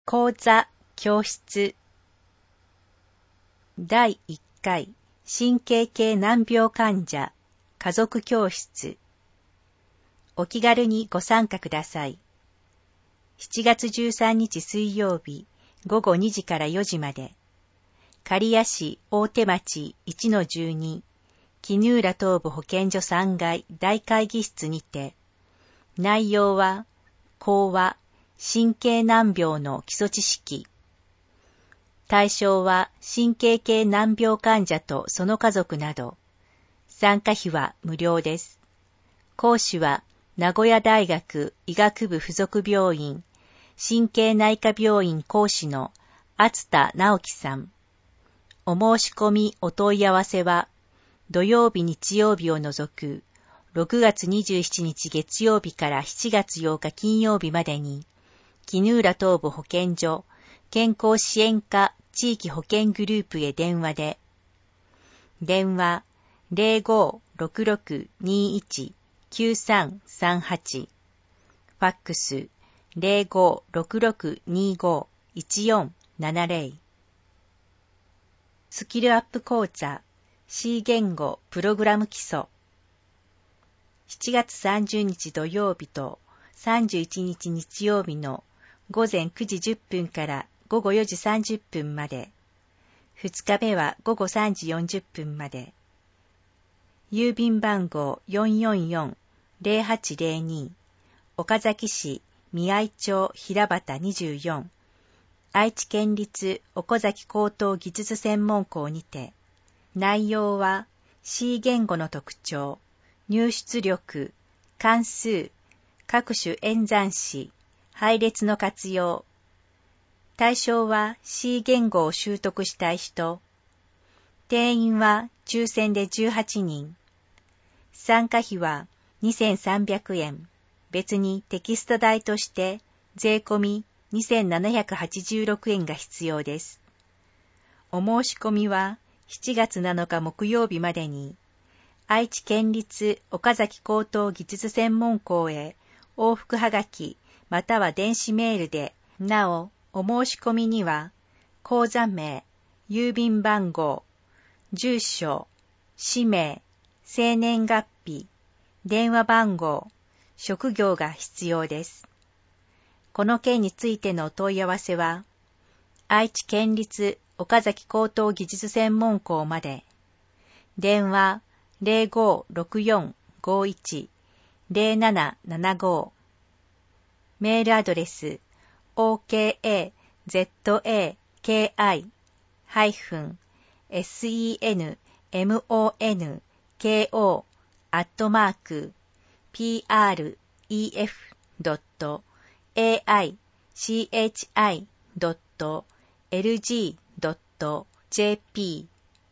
講座教室第1回神経系難病患者家族教室。お気軽にご参加ください。7月13日水曜日午後2時から4時まで、刈谷市大手町 1-12 衣浦東部保健所3階大会議室にて、内容は講話神経難病の基礎知識。対象は神経系難病患者とその家族など。参加費は無料です。講師は名古屋大学医学部附属病院神経内科病院講師の厚田直樹さん。お申し込みお問い合わせは土曜日日曜日を除く6月27日月曜日から7月8日金曜日までに衣浦東部保健所健康支援課地域保健グループへ電話で、電話 0566219338 ファックス 0566251470 スキルアップ講座 C 言語プログラム基礎。7月30日土曜日と31日日曜日の午前9時10分から午後4時30分まで、2日目は午後3時40分まで。郵便番号 444-0802 岡崎市見合町平畑24愛知県立岡崎高等技術専門校にて、内容は C 言語の特徴、入出力、関数、各種演算子、配列の活用。対象は C 言語を習得したい人。定員は抽選で18人。参加費は2300円。別にテキスト代として税込み2786円が必要です。お申し込みは7月7日木曜日までに愛知県立岡崎高等技術専門校へ往復はがきまたは電子メールで、なおお申し込みには講座名、郵便番号、住所、氏名、生年月日、電話番号、職業が必要です。この件についてのお問い合わせは愛知県立岡崎高等技術専門校まで。電話 0564510775 メールアドレス oksenmo.pref-pref.aichi.lg.jp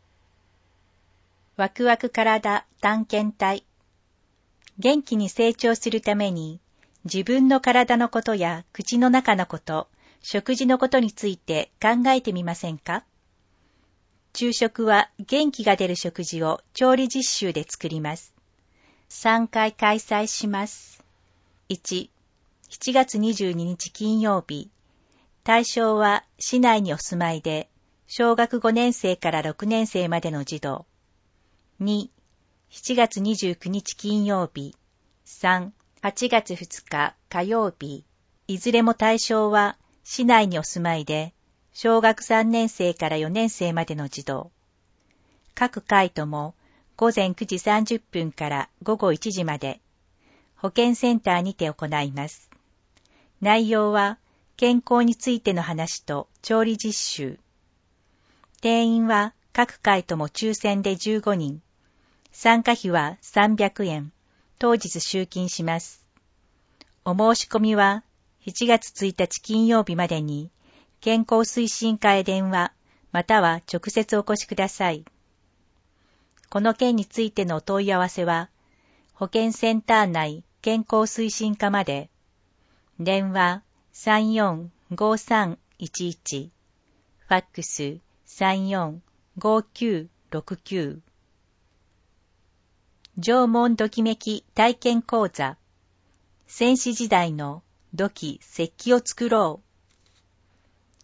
ワクワク体探検隊。元気に成長するために自分の体のことや口の中のこと、食事のことについて考えてみませんか？昼食は元気が出る食事を調理実習で作ります。3回開催します。1、7月22日金曜日。対象は市内にお住まいで、小学5年生から6年生までの児童。2、7月29日金曜日。3、8月2日火曜日。いずれも対象は市内にお住まいで、小学3年生から4年生までの児童。各回とも午前9時30分から午後1時まで、保健センターにて行います。内容は健康についての話と調理実習。定員は各回とも抽選で15人。参加費は300円。当日集金します。お申し込みは7月1日金曜日までに健康推進課へ電話または直接お越しください。この件についてのお問い合わせは保健センター内健康推進課まで。電話345311、ファックス345969。縄文土器めき体験講座。先史時代の土器石器を作ろう。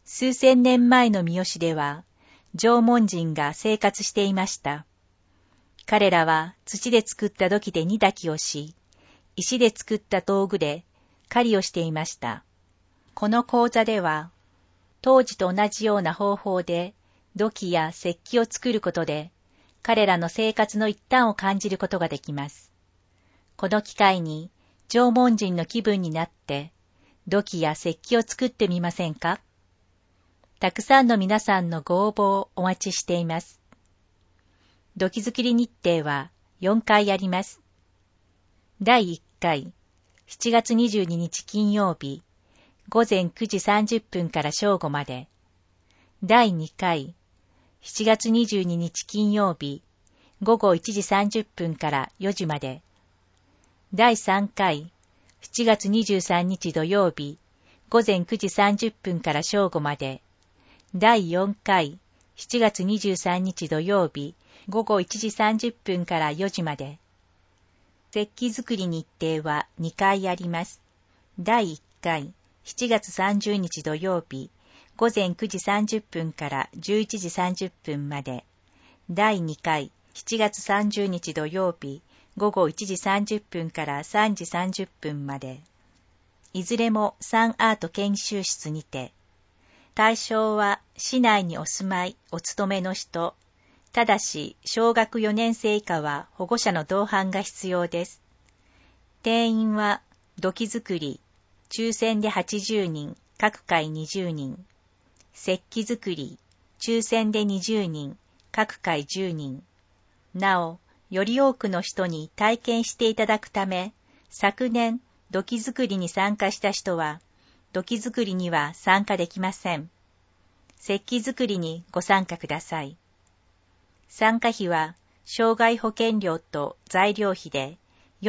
数千年前の三好では、縄文人が生活していました。彼らは土で作った土器で煮炊きをし、石で作った道具で狩りをしていました。この講座では、当時と同じような方法で土器や石器を作ることで、彼らの生活の一端を感じることができます。この機会に縄文人の気分になって土器や石器を作ってみませんか？たくさんの皆さんのご応募をお待ちしています。土器作り日程は4回あります。第1回、7月22日金曜日、午前9時30分から正午まで。第2回、7月22日金曜日、午後1時30分から4時まで。第3回、7月23日土曜日、午前9時30分から正午まで。第4回、7月23日土曜日、午後1時30分から4時まで。石器作り日程は2回あります。第1回、7月30日土曜日、午前9時30分から11時30分まで。第2回、7月30日土曜日、午後1時30分から3時30分まで。いずれもサンアート研修室にて。対象は市内にお住まい、お勤めの人。ただし、小学4年生以下は保護者の同伴が必要です。定員は、土器作り、抽選で80人、各回20人。石器作り、抽選で20人、各回10人。なお、より多くの人に体験していただくため、昨年、土器作りに参加した人は、土器作りには参加できません。石器作りにご参加ください。参加費は、障害保険料と材料費で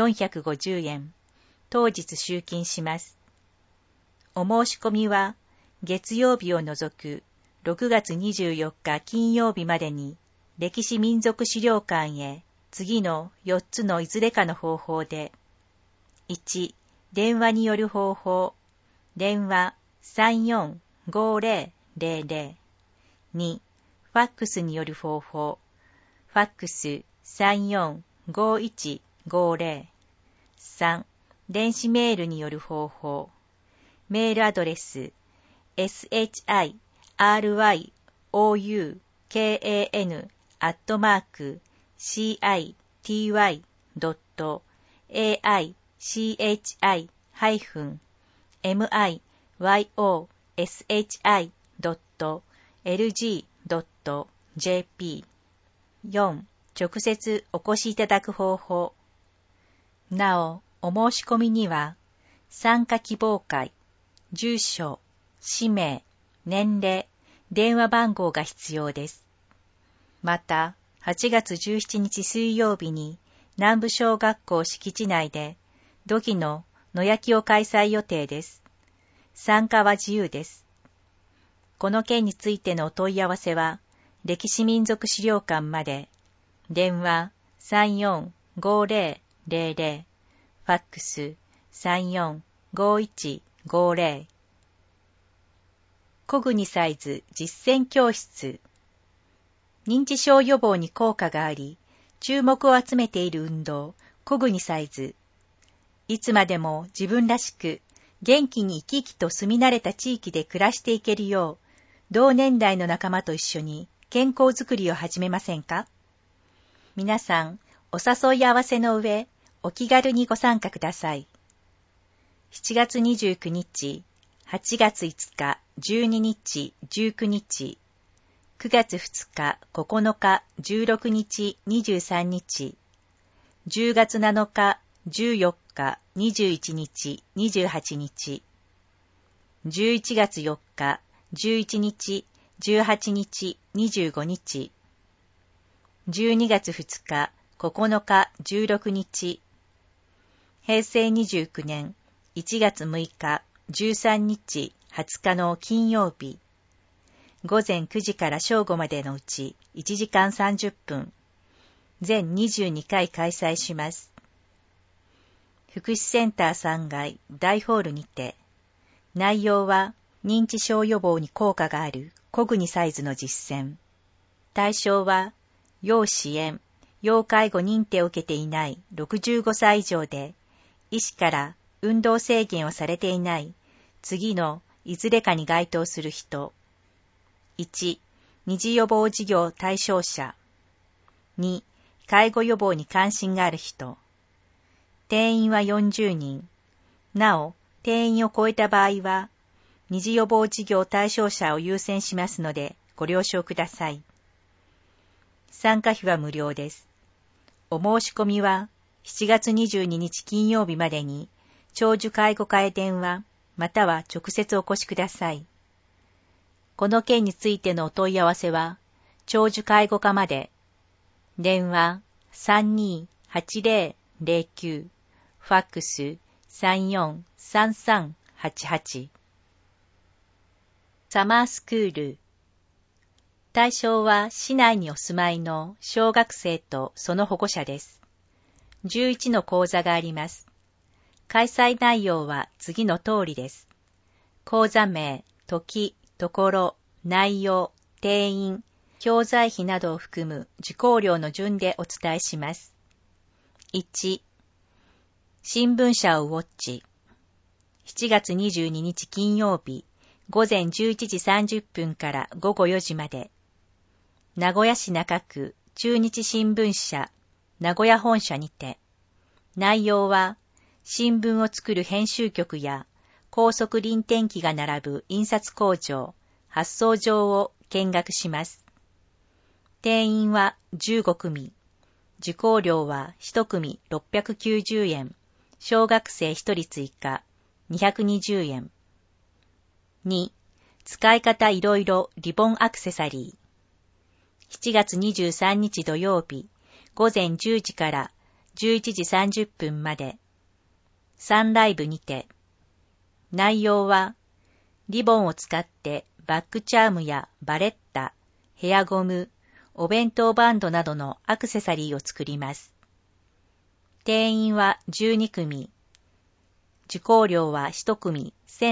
450円、当日集金します。お申し込みは、月曜日を除く6月24日金曜日までに、歴史民族資料館へ次の4つのいずれかの方法で、1、電話による方法、電話 345000、2、ファックスによる方法、ファックス 345150、3、電子メールによる方法、メールアドレス shirei@city-cy.lg.jp。 4、直接お越しいただく方法。なお、お申し込みには、参加希望会、住所、氏名、年齢、電話番号が必要です。また、8月17日水曜日に南部小学校敷地内で土器の野焼きを開催予定です。参加は自由です。この件についてのお問い合わせは、歴史民族資料館まで、電話 345000、ファックス 345150。コグニサイズ実践教室。認知症予防に効果があり、注目を集めている運動、コグニサイズ。いつまでも自分らしく、元気に生き生きと住み慣れた地域で暮らしていけるよう、同年代の仲間と一緒に健康づくりを始めませんか？皆さん、お誘い合わせの上、お気軽にご参加ください。7月29日、8月5日、12日、19日、9月2日、9日、16日、23日、10月7日、14日、21日、28日、11月4日、11日、18日、25日、12月2日、9日、16日、平成29年1月6日、13日、20日の金曜日、午前9時から正午までのうち1時間30分、全22回開催します。福祉センター3階大ホールにて、内容は認知症予防に効果があるコグニサイズの実践。対象は、要支援、要介護認定を受けていない65歳以上で、医師から運動制限をされていない次のいずれかに該当する人。1、二次予防事業対象者。2、介護予防に関心がある人。定員は40人。なお、定員を超えた場合は、二次予防事業対象者を優先しますので、ご了承ください。参加費は無料です。お申し込みは、7月22日金曜日までに、長寿介護課へ電話、または直接お越しください。この件についてのお問い合わせは、長寿介護課まで。電話328009、ファックス343388。サマースクール。対象は市内にお住まいの小学生とその保護者です。11の講座があります。開催内容は次の通りです。講座名、時、ところ、内容、定員、教材費などを含む受講料の順でお伝えします。1、新聞社をウォッチ。7月22日金曜日、午前11時30分から午後4時まで。名古屋市中区中日新聞社名古屋本社にて。内容は、新聞を作る編集局や高速輪転機が並ぶ印刷工場、発送場を見学します。定員は15組。受講料は1組690円。小学生1人追加220円。2、使い方いろいろリボンアクセサリー。7月23日土曜日、午前10時から11時30分まで。サンライブにて。内容は、リボンを使ってバッグチャームやバレッタ、ヘアゴム、お弁当バンドなどのアクセサリーを作ります。定員は12組。受講料は1組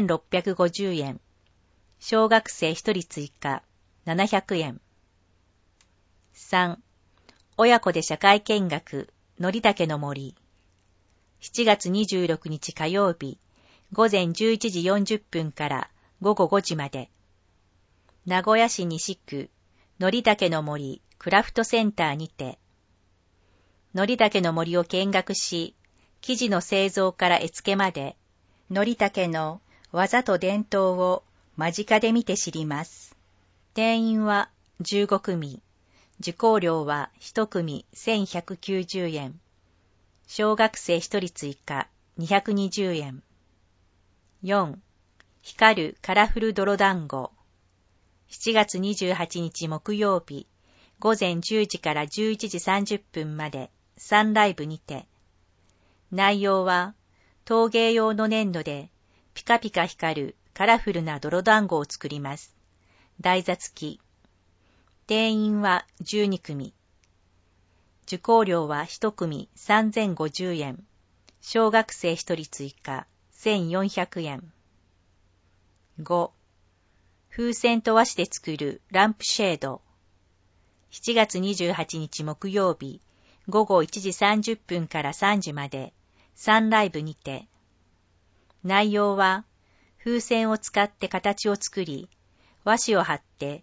1650円。小学生1人追加700円。3、親子で社会見学、のりたけの森。7月26日火曜日、午前11時40分から午後5時まで。名古屋市西区、のりたけの森クラフトセンターにて。のりたけの森を見学し、生地の製造から絵付けまで、のりたけの技と伝統を間近で見て知ります。定員は15組。受講料は1組1190円。小学生1人追加220円。4、光るカラフル泥団子。7月28日木曜日、午前10時から11時30分までサンライブにて。内容は、陶芸用の粘土でピカピカ光るカラフルな泥団子を作ります。台座付き。定員は12組。受講料は1組3050円。小学生1人追加1400円。5、風船と和紙で作るランプシェード。7月28日木曜日、午後1時30分から3時まで、サンライブにて。内容は、風船を使って形を作り、和紙を貼って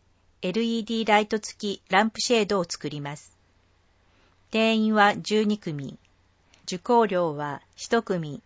、LED ライト付きランプシェードを作ります。定員は12組。受講料は1組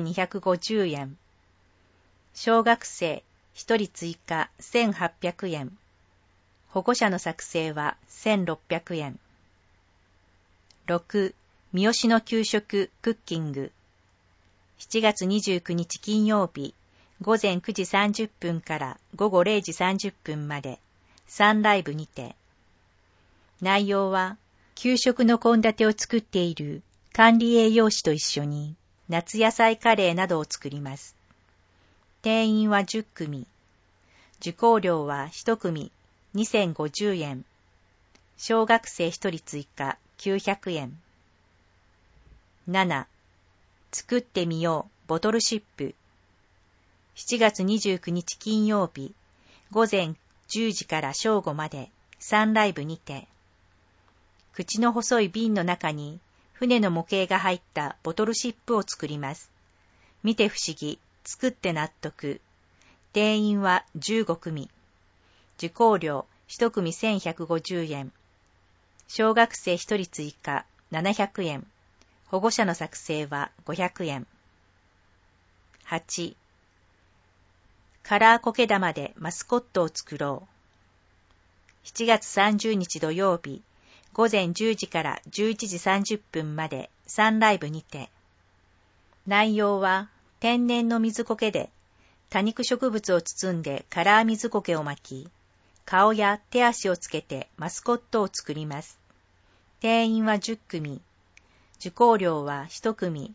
2250円。小学生1人追加1800円。保護者の作成は1600円。6、三好の給食クッキング。7月29日金曜日、午前9時30分から午後0時30分まで、サンライブにて。内容は、給食の献立を作っている管理栄養士と一緒に、夏野菜カレーなどを作ります。定員は10組。受講料は1組2050円。小学生1人追加900円。7、作ってみようボトルシップ。 7月29日金曜日、午前10時から正午まで、サンライブにて、口の細い瓶の中に船の模型が入ったボトルシップを作ります。見て不思議、作って納得。定員は15組。受講料1組1150円。小学生1人追加700円。保護者の作成は500円。8. カラーコケ玉でマスコットを作ろう。7月30日土曜日、午前10時から11時30分までサンライブにて。内容は天然の水苔で多肉植物を包んでカラー水苔を巻き、顔や手足をつけてマスコットを作ります。定員は10組。受講料は1組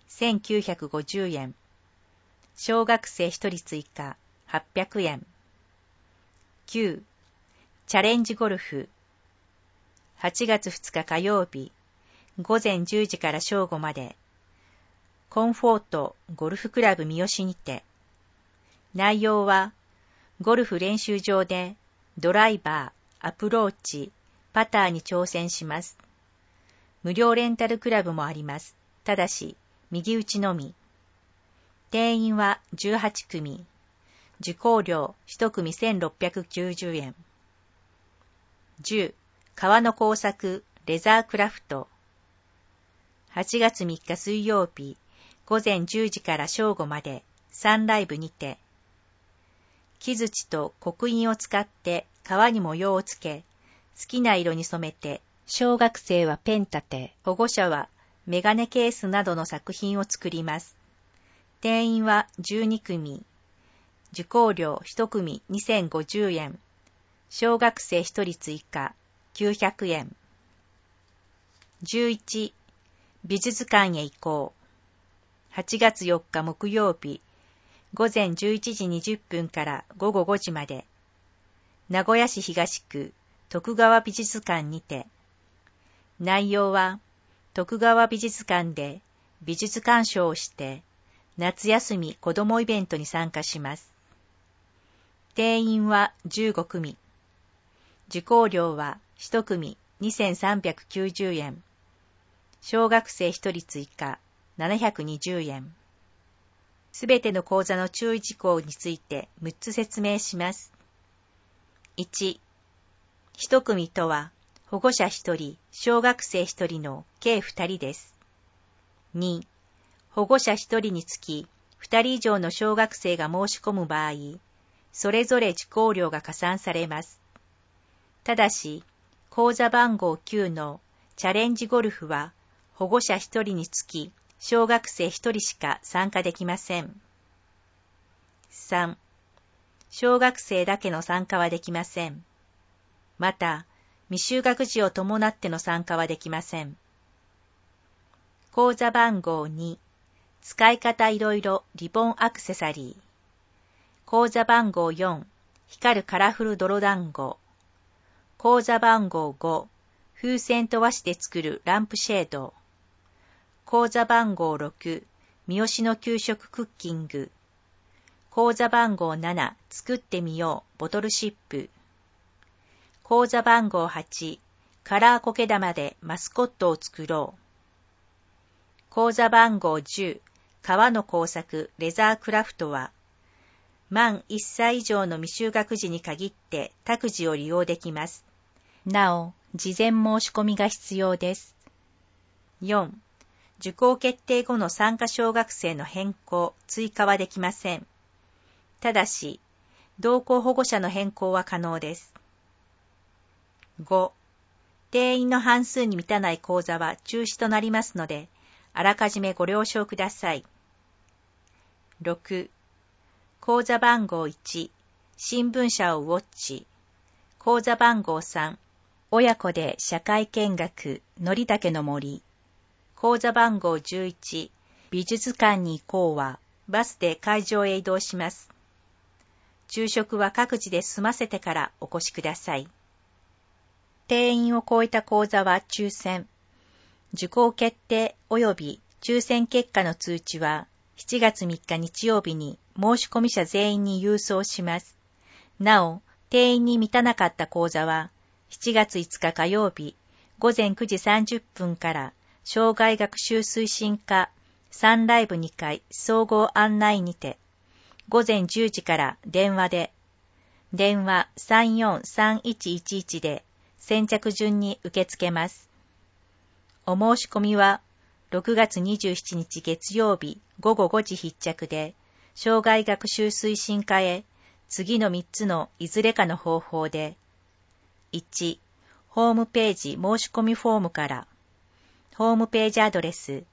1950円。小学生1人追加800円。9. チャレンジゴルフ。8月2日火曜日、午前10時から正午まで、コンフォートゴルフクラブ三好にて。内容は、ゴルフ練習場でドライバー、アプローチ、パターに挑戦します。無料レンタルクラブもあります。ただし、右打ちのみ。定員は18組。受講料1組1690円。10. 革の工作、レザークラフト。8月3日水曜日、午前10時から正午まで、サンライブにて。木槌と刻印を使って革に模様をつけ、好きな色に染めて、小学生はペン立て、保護者はメガネケースなどの作品を作ります。定員は12組。受講料1組2050円。小学生1人追加900円。11. 美術館へ行こう。8月4日木曜日、午前11時20分から午後5時まで、名古屋市東区徳川美術館にて。内容は、徳川美術館で美術鑑賞をして、夏休み子どもイベントに参加します。定員は15組。受講料は1組2390円。小学生1人追加720円。すべての講座の注意事項について6つ説明します。1. 1組とは、保護者1人、小学生1人の計2人です。2. 保護者1人につき2人以上の小学生が申し込む場合、それぞれ受講料が加算されます。ただし、講座番号9のチャレンジゴルフは、保護者1人につき小学生1人しか参加できません。3. 小学生だけの参加はできません。また、未就学児を伴っての参加はできません。講座番号2、使い方いろいろリボンアクセサリー。講座番号4、光るカラフル泥団子。講座番号5、風船と和紙で作るランプシェード。講座番号6、三好の給食クッキング。講座番号7、作ってみようボトルシップ。講座番号8、カラーコケ玉でマスコットを作ろう。講座番号10、革の工作レザークラフトは、満1歳以上の未就学児に限って託児を利用できます。なお、事前申し込みが必要です。4. 受講決定後の参加小学生の変更・追加はできません。ただし、同行保護者の変更は可能です。5. 定員の半数に満たない講座は中止となりますので、あらかじめご了承ください。6. 講座番号1、新聞社をウォッチ。講座番号3、親子で社会見学、のりたけの森。講座番号11、美術館に行こうは、バスで会場へ移動します。昼食は各自で済ませてからお越しください。定員を超えた講座は抽選。受講決定及び抽選結果の通知は 7月3日日曜日に申し込み者全員に郵送します。なお、定員に満たなかった講座は、7月5日火曜日、午前9時30分から、生涯学習推進課サンライブ2階総合案内にて、午前10時から電話で、電話 343111 で先着順に受け付けます。お申し込みは、6月27日月曜日午後5時必着で、生涯学習推進課へ次の3つのいずれかの方法で、1、ホームページ申し込みフォームから、ホームページアドレス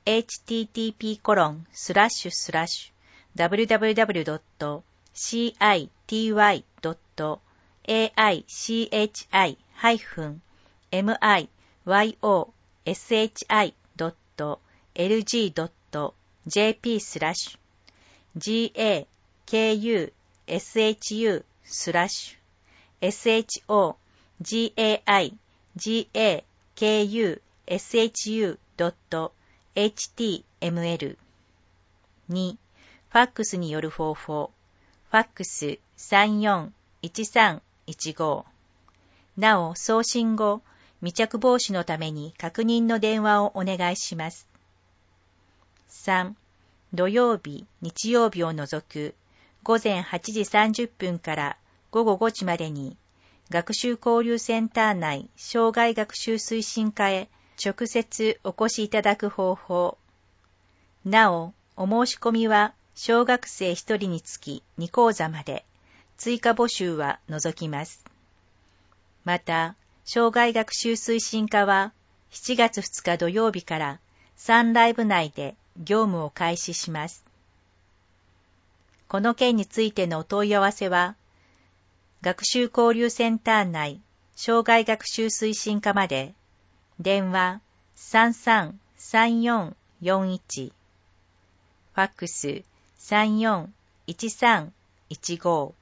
http://www.cityy.gov.jp/GAKUSHI-shu/shogaigashusui.html 2. ファックスによる方法。ファックス 341315。なお、送信後、未着防止のために確認の電話をお願いします。3. 土曜日、日曜日を除く午前8時30分から午後5時までに学習交流センター内生涯学習推進課へ直接お越しいただく方法。なお、お申し込みは小学生1人につき2講座まで、追加募集は除きます。また、生涯学習推進課は7月2日土曜日からサンライブ内で業務を開始します。この件についてのお問い合わせは、学習交流センター内生涯学習推進課まで、電話 333441、ファックス 341315。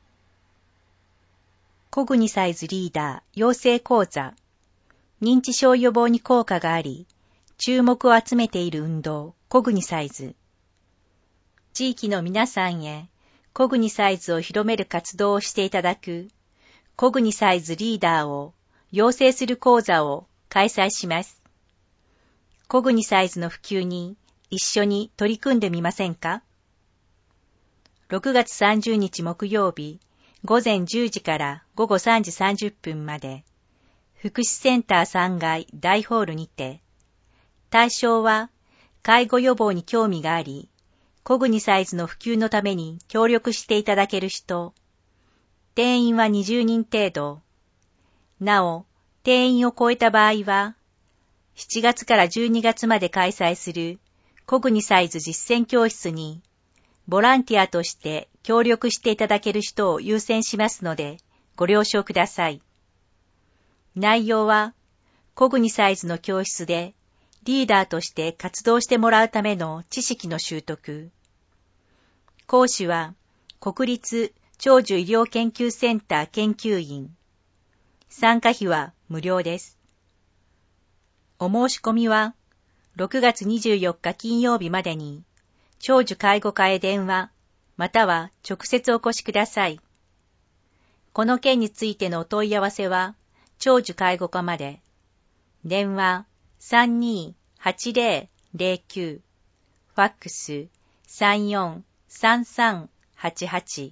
コグニサイズリーダー養成講座。認知症予防に効果があり、注目を集めている運動、コグニサイズ。地域の皆さんへ、コグニサイズを広める活動をしていただく、コグニサイズリーダーを養成する講座を開催します。コグニサイズの普及に一緒に取り組んでみませんか？ 6 月30日木曜日、午前10時から午後3時30分まで、福祉センター3階大ホールにて、対象は介護予防に興味があり、コグニサイズの普及のために協力していただける人、定員は20人程度。なお、定員を超えた場合は、7月から12月まで開催するコグニサイズ実践教室に、ボランティアとして協力していただける人を優先しますので、ご了承ください。内容は、コグニサイズの教室でリーダーとして活動してもらうための知識の習得。講師は、国立長寿医療研究センター研究員。参加費は無料です。お申し込みは、6月24日金曜日までに、長寿介護課へ電話、または直接お越しください。この件についてのお問い合わせは、長寿介護課まで。電話328009、ファックス343388。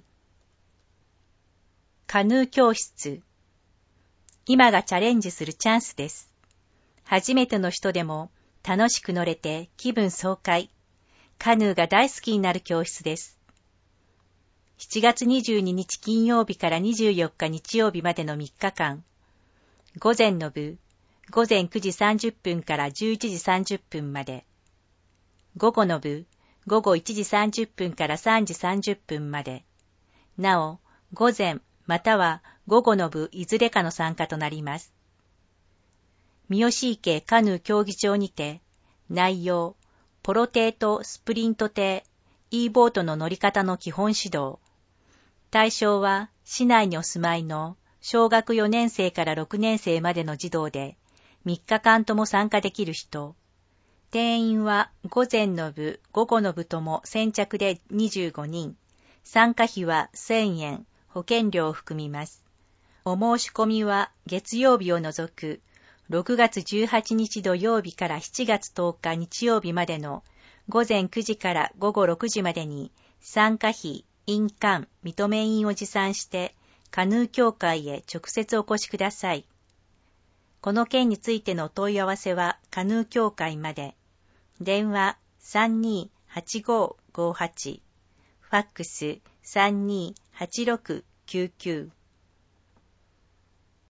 カヌー教室。今がチャレンジするチャンスです。初めての人でも楽しく乗れて気分爽快。カヌーが大好きになる教室です。7月22日金曜日から24日日曜日までの3日間。午前の部、午前9時30分から11時30分まで。午後の部、午後1時30分から3時30分まで。なお、午前または午後の部いずれかの参加となります。三好池カヌー競技場にて、内容、ポロ艇とスプリント艇、E ボートの乗り方の基本指導。対象は市内にお住まいの小学4年生から6年生までの児童で、3日間とも参加できる人。 定員は午前の部、午後の部とも先着で25人。参加費は1000円、保険料を含みます。お申し込みは月曜日を除く6月18日土曜日から7月10日日曜日までの午前9時から午後6時までに参加費、印鑑、認め印を持参してカヌー協会へ直接お越しください。この件についてのお問い合わせはカヌー協会まで。電話 328558、ファックス 328699